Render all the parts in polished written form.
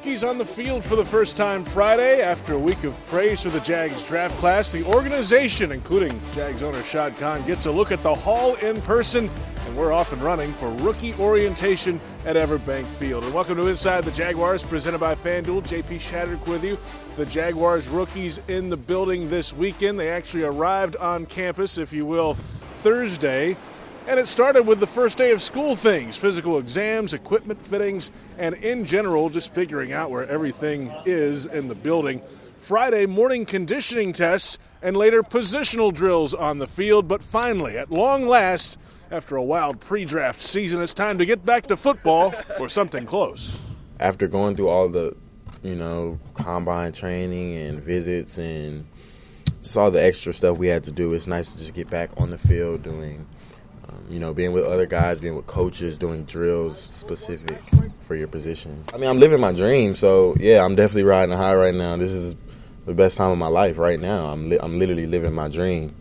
rookies on the field for the first time Friday. After a week of praise for the Jags draft class, the organization, including Jags owner Shad Khan, gets a look at the Hall in person, and we're off and running for rookie orientation at Everbank Field. And welcome to Inside the Jaguars, presented by FanDuel. JP Shattuck with you. The Jaguars rookies in the building this weekend. They actually arrived on campus, if you will, Thursday. And it started with the first day of school things, physical exams, equipment fittings, and in general, just figuring out where everything is in the building. Friday, morning conditioning tests, and later positional drills on the field. But finally, at long last, after a wild pre-draft season, it's time to get back to football or something close. After going through all the, combine training and visits and just all the extra stuff we had to do, it's nice to just get back on the field doing being with other guys, being with coaches, doing drills specific for your position. I'm living my dream, so, yeah, I'm definitely riding a high right now. This is the best time of my life right now. I'm literally living my dream.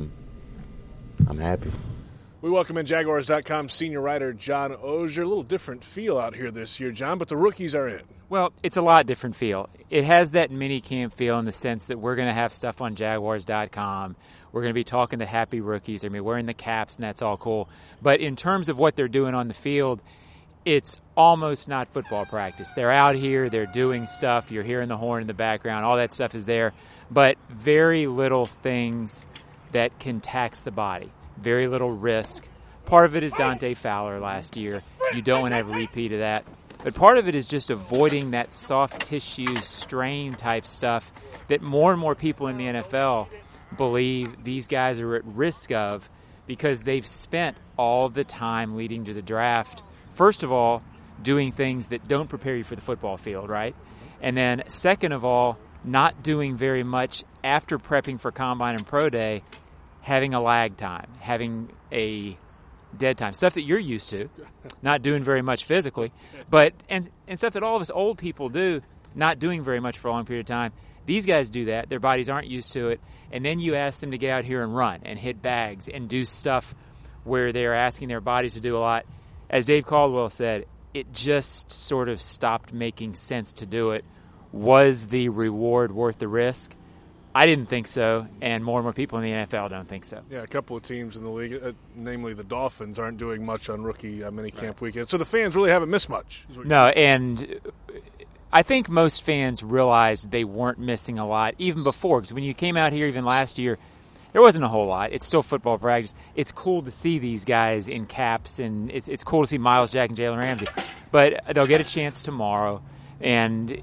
I'm happy. We welcome in Jaguars.com senior writer John Oehser. A little different feel out here this year, John, but the rookies are in. Well, it's a lot different feel. It has that mini camp feel in the sense that we're going to have stuff on Jaguars.com. We're going to be talking to happy rookies. Wearing the caps, and that's all cool. But in terms of what they're doing on the field, it's almost not football practice. They're out here. They're doing stuff. You're hearing the horn in the background. All that stuff is there. But very little things that can tax the body. Very little risk. Part of it is Dante Fowler last year. You don't want to have a repeat of that. But part of it is just avoiding that soft tissue strain type stuff that more and more people in the NFL believe these guys are at risk of because they've spent all the time leading to the draft, first of all, doing things that don't prepare you for the football field, right? And then second of all, not doing very much after prepping for Combine and Pro Day, having a lag time, having a dead time, stuff that you're used to, not doing very much physically, but and stuff that all of us old people do, not doing very much for a long period of time. These guys do that. Their bodies aren't used to it. And then you ask them to get out here and run and hit bags and do stuff where they're asking their bodies to do a lot. As Dave Caldwell said, it just sort of stopped making sense to do it. Was the reward worth the risk? I didn't think so, and more people in the NFL don't think so. Yeah, a couple of teams in the league, namely the Dolphins, aren't doing much on rookie minicamp weekend. So the fans really haven't missed much. No, and I think most fans realized they weren't missing a lot even before, because when you came out here even last year, there wasn't a whole lot. It's still football practice. It's cool to see these guys in caps, and it's cool to see Myles Jack and Jalen Ramsey. But they'll get a chance tomorrow, and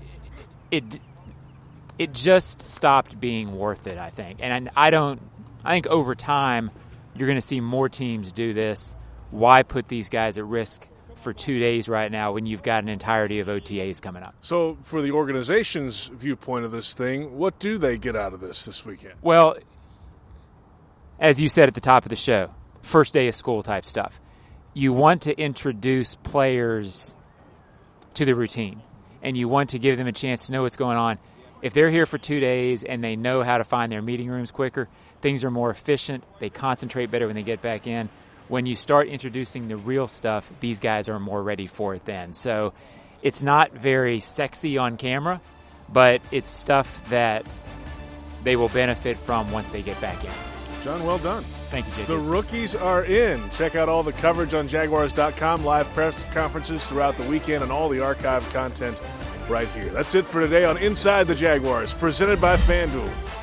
it just stopped being worth it, I think. And I think over time you're going to see more teams do this. Why put these guys at risk for 2 days right now when you've got an entirety of OTAs coming up? So for the organization's viewpoint of this thing, what do they get out of this weekend? Well, as you said at the top of the show, first day of school type stuff. You want to introduce players to the routine, and you want to give them a chance to know what's going on. If they're here for 2 days and they know how to find their meeting rooms quicker, things are more efficient. They concentrate better when they get back in. When you start introducing the real stuff, these guys are more ready for it then. So it's not very sexy on camera, but it's stuff that they will benefit from once they get back in. John, well done. Thank you, JP. The rookies are in. Check out all the coverage on Jaguars.com, live press conferences throughout the weekend, and all the archived content right here. That's it for today on Inside the Jaguars, presented by FanDuel.